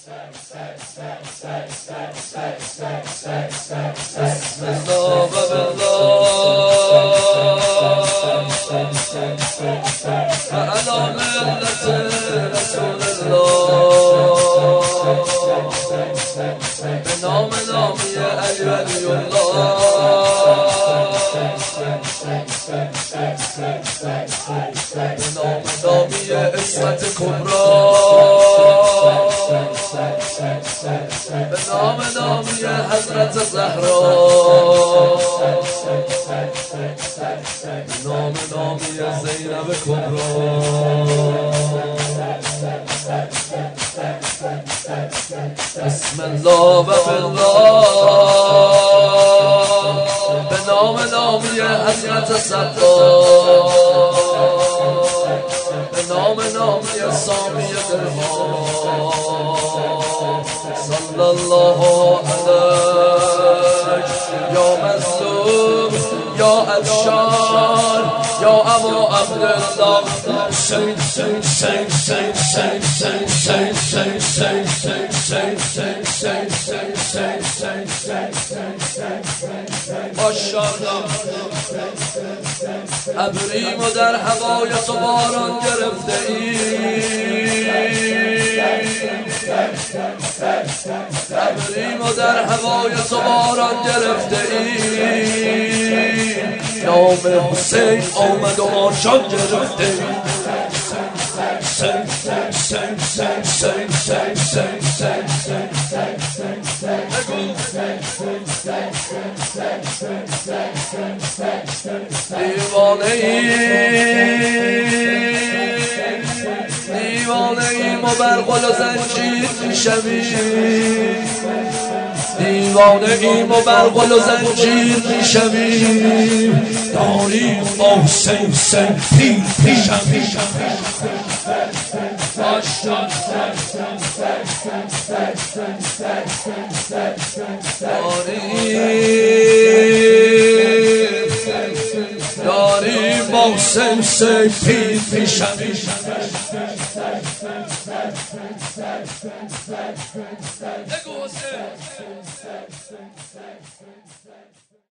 بسم الله و بالله علی ملت رسول الله به نام نامی علی ولی الله به نام نامی عصمت کبرا به نام نامی حضرت زهرا به نام نامی زینب کبرا بسم الله و بالله به نام نامی حضرت صداق به نام نامی سامی درها صلی الله علیه یا مظلوم یا عطشان یا ابو عبدالله ماشاءالله ابریم و در هوای تو باران گرفته ای ابریم و در هوای تو باران گرفته ای نام حسین آمد و ماشان گرفته ای دیوانه ایم و بر قل و زنجیر میشویم دیوانه ایم و بر قل و زنجیر میشویم داریم با حسین پیشویم داریم با حسین پیشویم